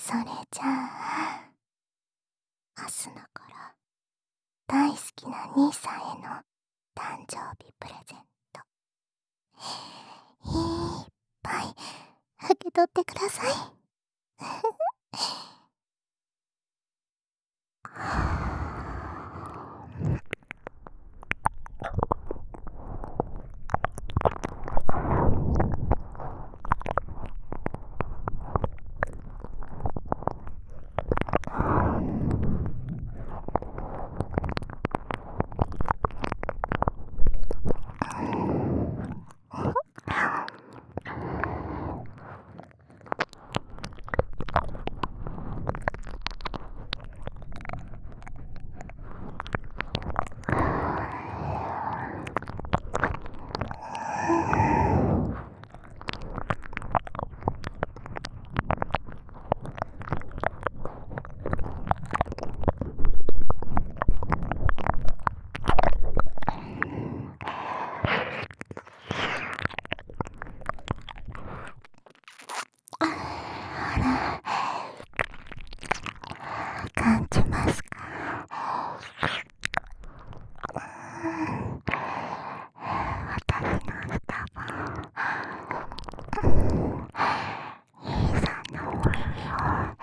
それじゃあ、アスナから大好きな兄さんへの誕生日プレゼント、いっぱい受け取ってください。感じますか？私の歌も兄さんのお耳を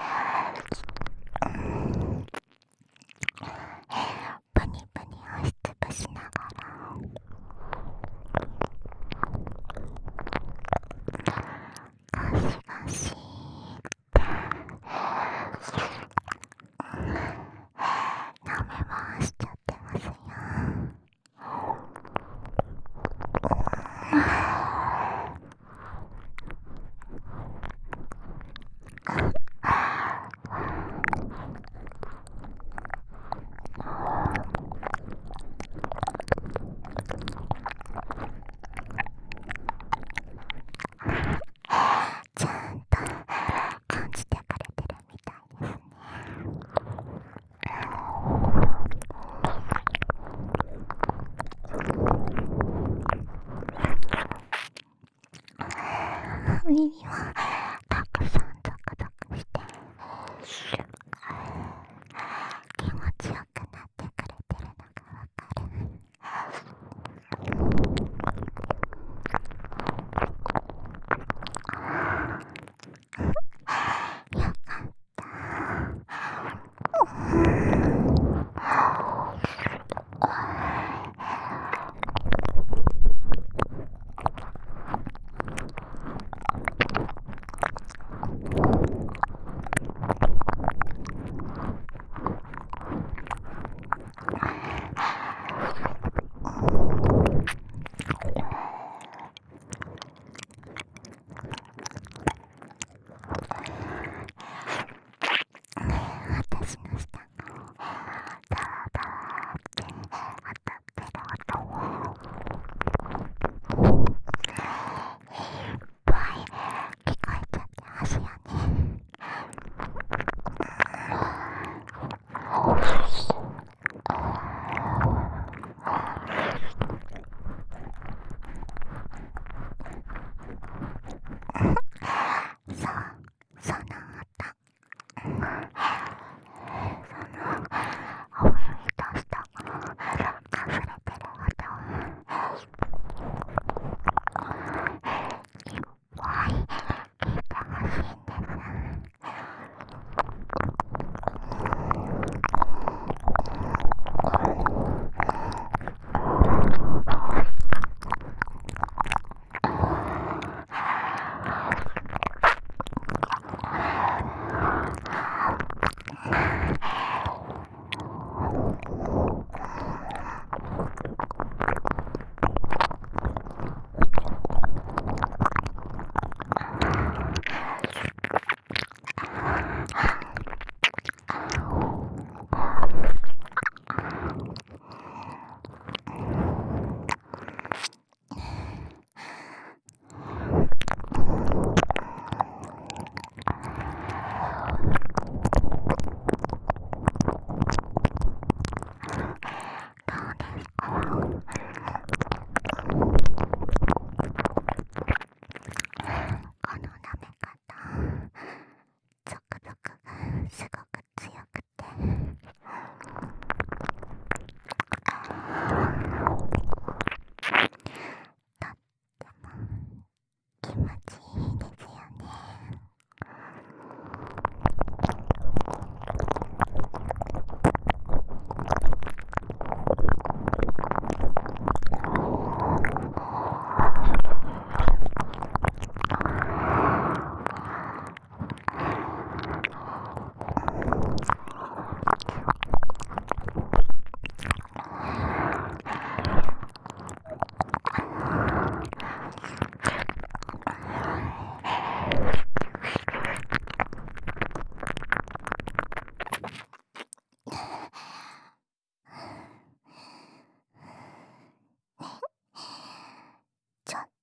プニプニ押しつぶしながらガシガシ舐め回しちゃってますよ。ちゃんと感じてくれてるみたいですね。お耳をたくさんゾクゾクして気持ちよくなってくれてるのがわかる。よかった。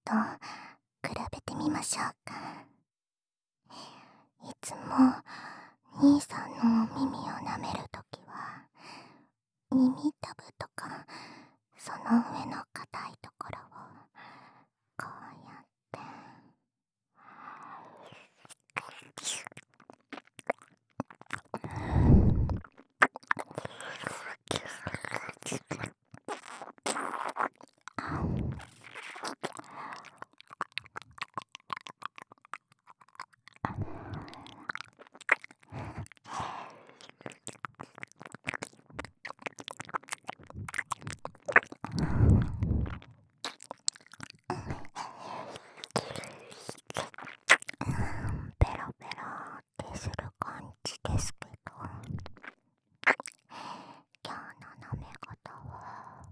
と比べてみましょうか。いつも兄さんのお耳を舐めるときは耳たぶとかその上の硬いところをこうやってペロペロってする感じですけど、今日の舐め方は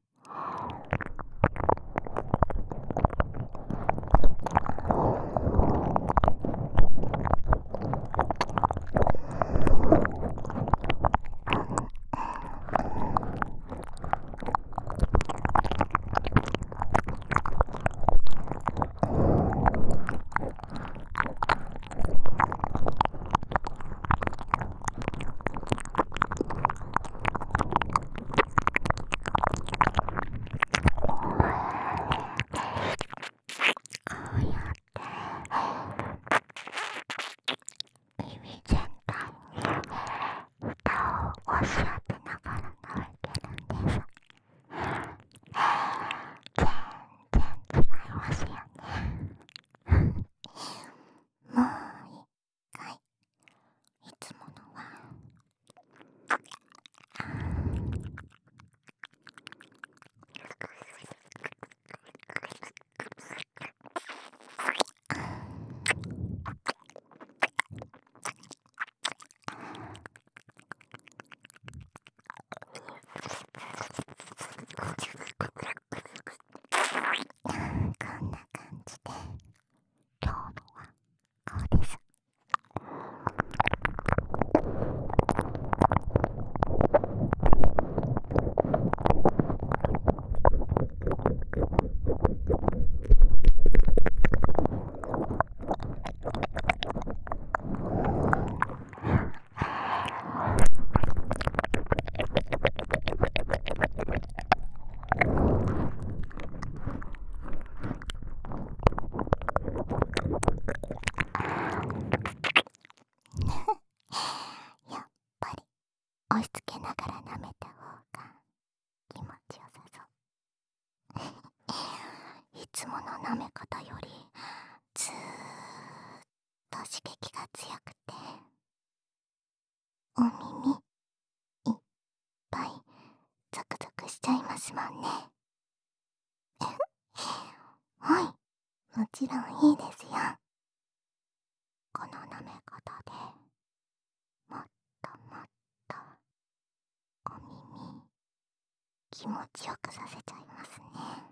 耳全体に蓋を押し当てながら舐めてるんです。全然違いますよね。もう一回、いつものはこんな感じで、今日のはこうです。やっぱり押し付けながら舐めた方が気持ちよさそう。いつもの舐め方よりずーっと刺激が強くて、お耳いっぱいゾクゾクしちゃいますもんね。はい、もちろんいいですよ。この舐め方でもっともっとお耳気持ちよくさせちゃいますね。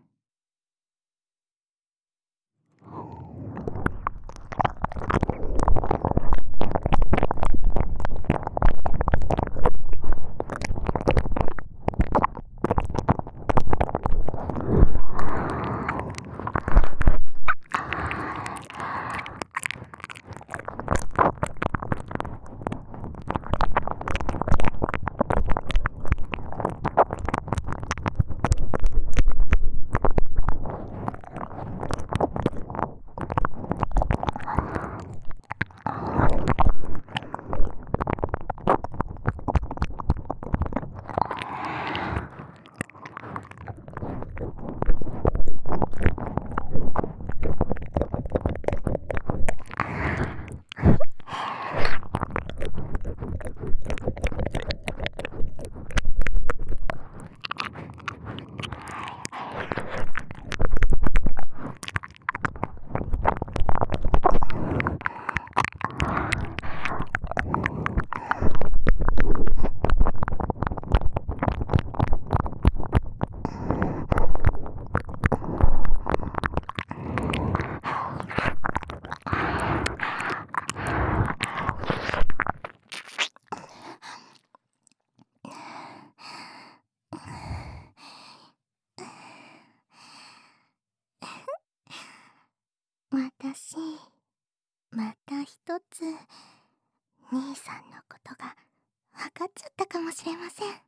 つ兄さんのことが分かっちゃったかもしれません。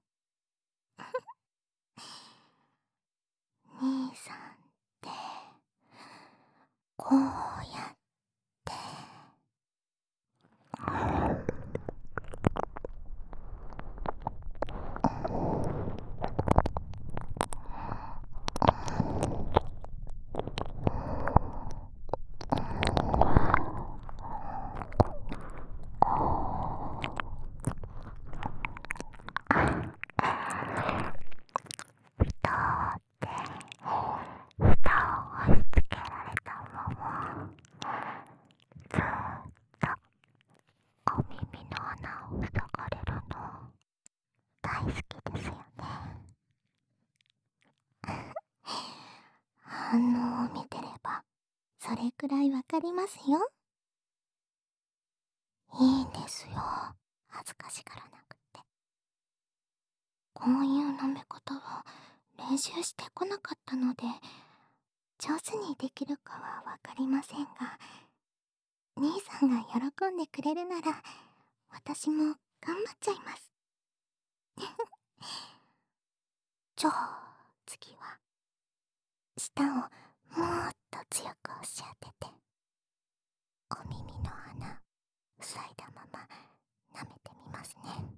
兄さんってこうやって蓋を押し付けられたままずーっとお耳の穴を塞がれるの大好きですよね。反応を見てればそれくらいわかりますよ。いいんですよ、恥ずかしがらなくって。こういう舐め方は練習してこなかったので上手にできるかはわかりませんが、兄さんが喜んでくれるなら私も頑張っちゃいます。じゃあ次は舌をもっと強く押し当ててお耳の穴塞いだまま舐めてみますね。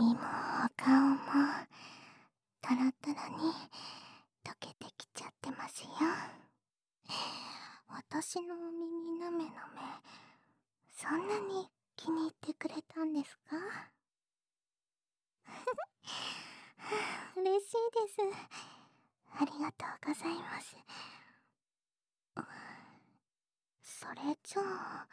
耳もお顔もトロトロに溶けてきちゃってますよ。私のお耳なめなめ、そんなに気に入ってくれたんですか？嬉しいです。ありがとうございます。それじゃあ、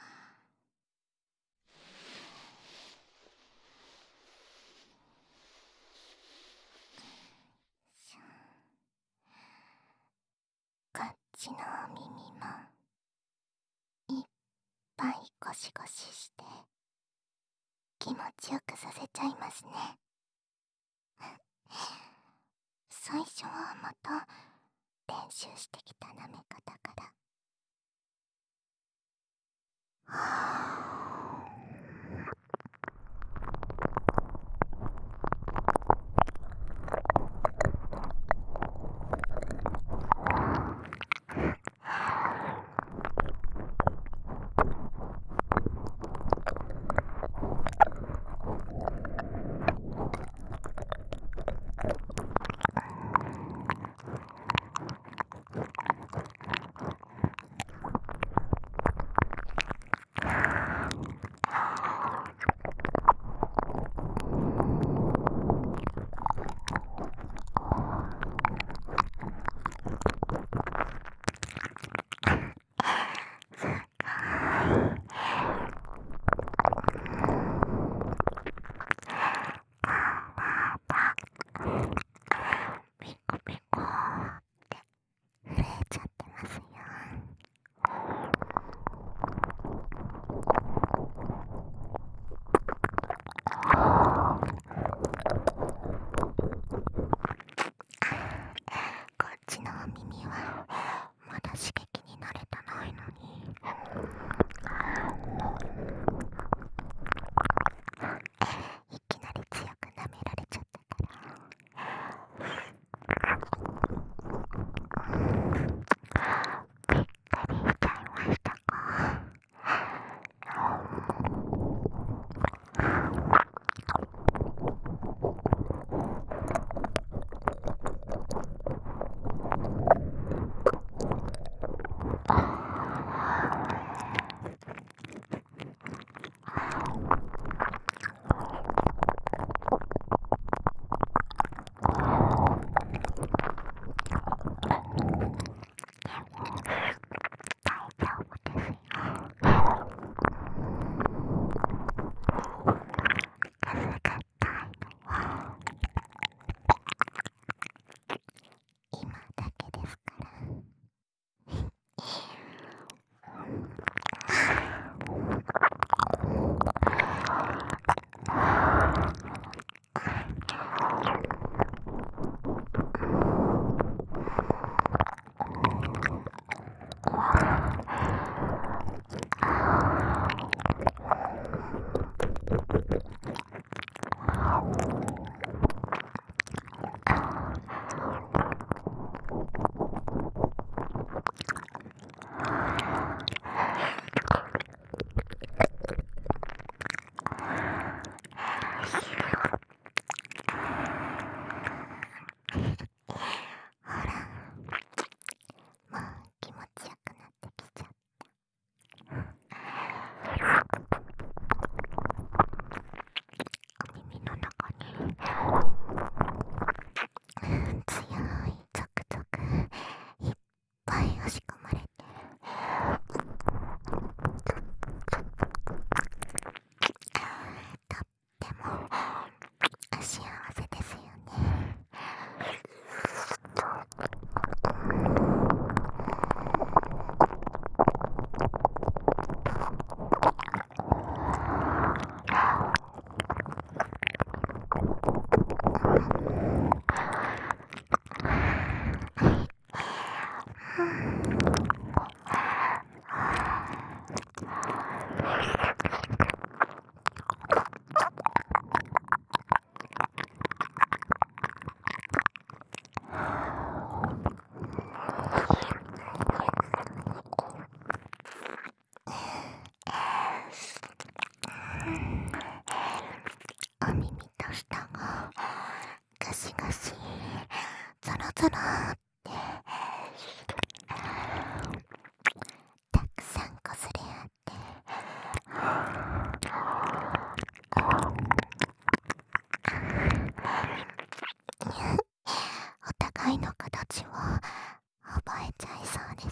こっちのお耳もいっぱいゴシゴシして気持ちよくさせちゃいますね。最初はまた練習してきた舐め方から。ピコピコって震えちゃってますよ。こっちのお耳はまだ刺激に慣れてないのに、いきなり強く舐められちゃったからびっくりしちゃいましたか？大丈夫ですよ。助かったいのは今だけですから。ほら、もう気持ちよくなってきちゃった。お耳の中に強いゾクゾクいっぱい押し込まれて、とっても幸せですよね。お耳と舌がガシガシゾロゾロってたくさんこすり合ってお互いの形を覚えちゃいそうです。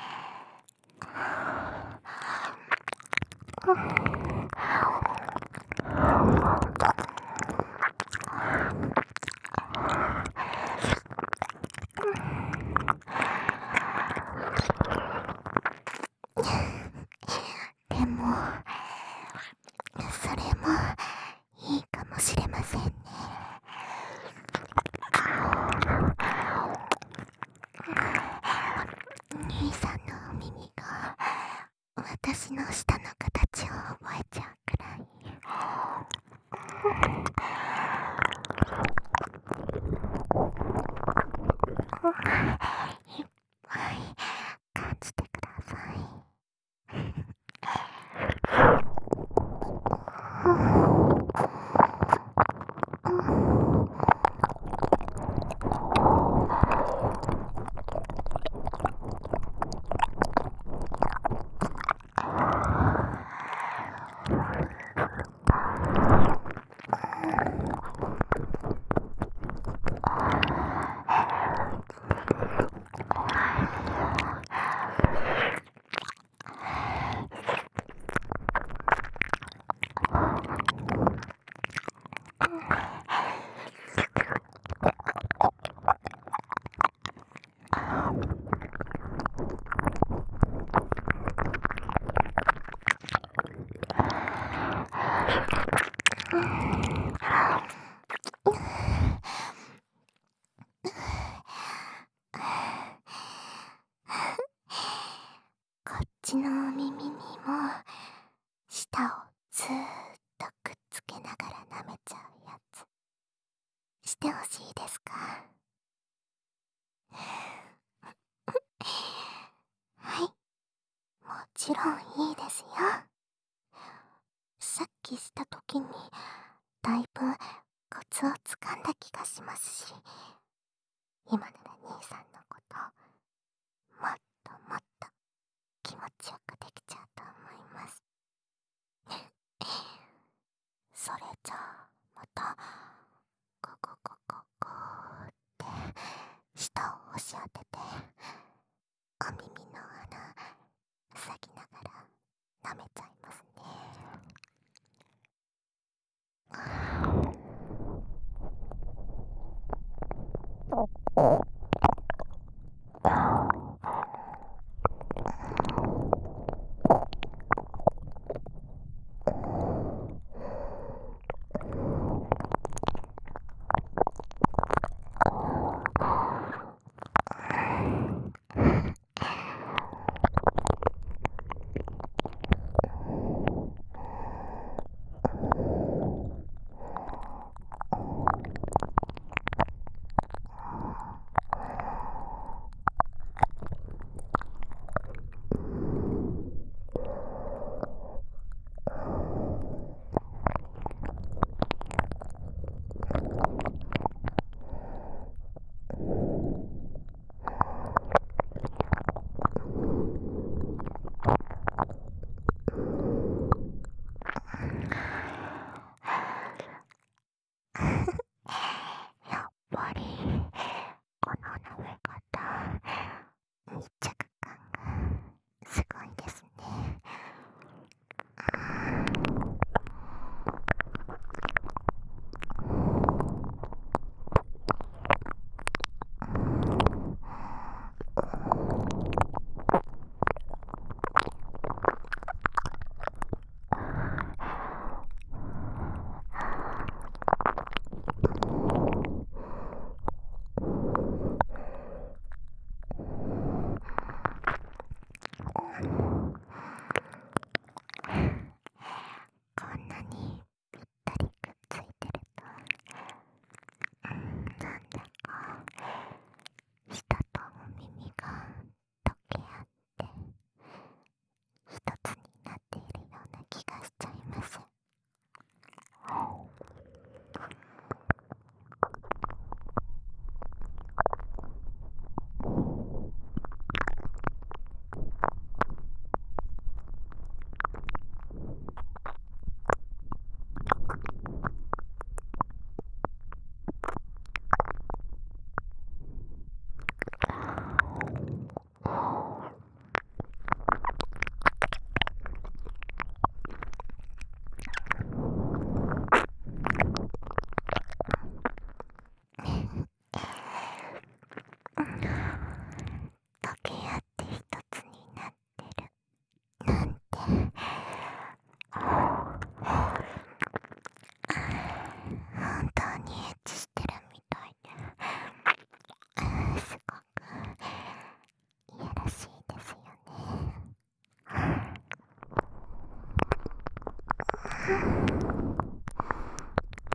でもそれもいいかもしれませんね。兄さんのお耳が私の舌の形を覚えちゃうくらい。いっぱい感じてください。こっちのお耳にも舌をずーっとくっつけながら舐めちゃうやつしてほしいですか？はい、もちろんいいですよ。さっきした時にだいぶコツをつかんだ気がしますし、今なら兄さんのこともっともっと気持ちよくできちゃうと思います。それじゃあまたゴゴゴゴゴーって舌を押し当ててお耳の穴塞ぎながら舐めちゃいますね。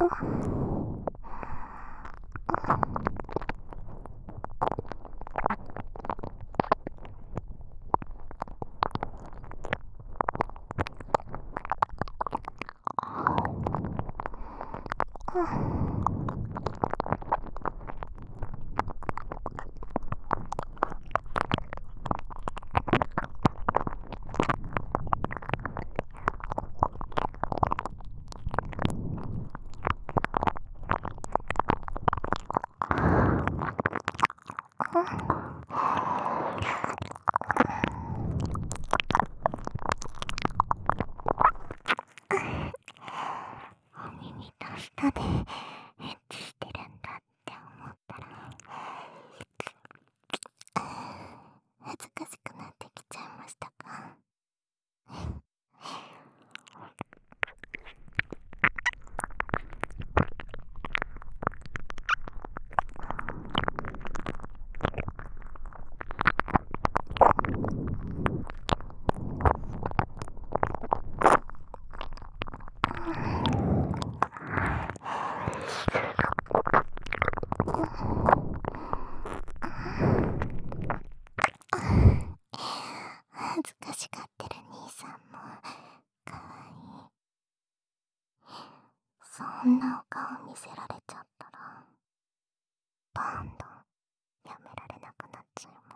お耳と舌でエッチしてるんだって思ったら恥ずかしくなってきちゃいましたか？恥ずかしがってる兄さんもかわいい。そんなお顔見せられちゃったらバンドやめられなくなっちゃいます。